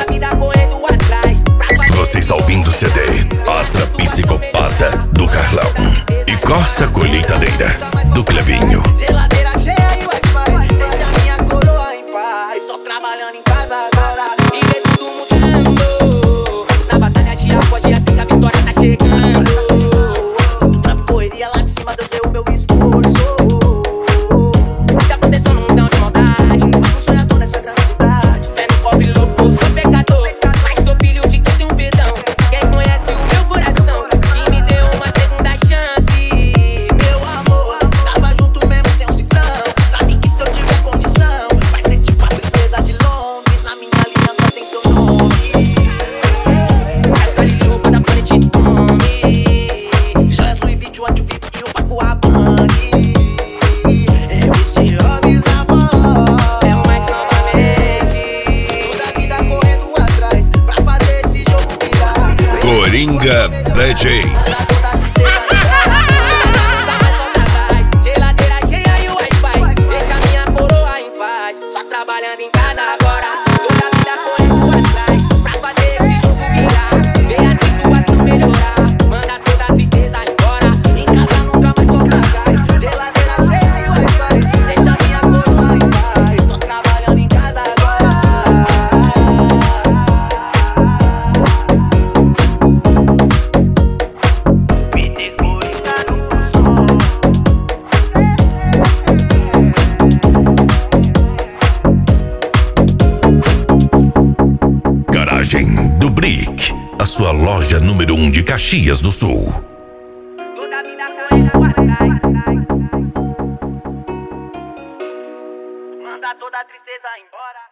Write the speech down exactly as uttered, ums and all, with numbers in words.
a vida correndo atrás. Você está ouvindo o C D Astra Psicopata do Carlão e Corsa Colheitadeira do Clebinho. Geladeira cheia e Wi-Fi, deixa minha coroa em paz. Tô trabalhando em casa agora E vê tudo mudando. Na batalha de foge assim que a vitória tá chegando. do trampo, correria lá de cima, Deus deu o meu esforço. Muita proteção num mundão de maldade. Um sonhador nessa grande cidade. Fé no pobre louco, sou pecador, mas sou filho de quem tem um perdão. Quem conhece o meu coração, que me deu uma segunda chance. Meu amor, tava junto mesmo sem um cifrão. Sabe que se eu tiver condição, vai ser tipo a princesa de Londres. Na minha aliança tem seu nome. Carlos Ali, roupa da Planet Tommy. Joias Louis Vuitton, anti-V I P e o Paco Rabanne. M C Robs na voz. É o Max novamente. Toda a vida correndo atrás pra fazer esse jogo virar. Coringa D J. Pra toda a tristeza embora. Nunca mais solta gás. Geladeira cheia e Wi-Fi, deixa minha coroa em paz. Só trabalhando em casa agora. Toda a vida correndo atrás pra fazer esse jogo virar. Ver a situação melhorar. Manda toda a tristeza embora. Em casa nunca mais solta gás. Geladeira cheia e Wi-Fi, deixa minha coroa em paz. Tô trabalhando em casa agora. Me dê coringa no som. Garagem do Brick, a sua loja número um de Caxias do Sul. Toda a vida correndo atrás. Manda toda a tristeza embora.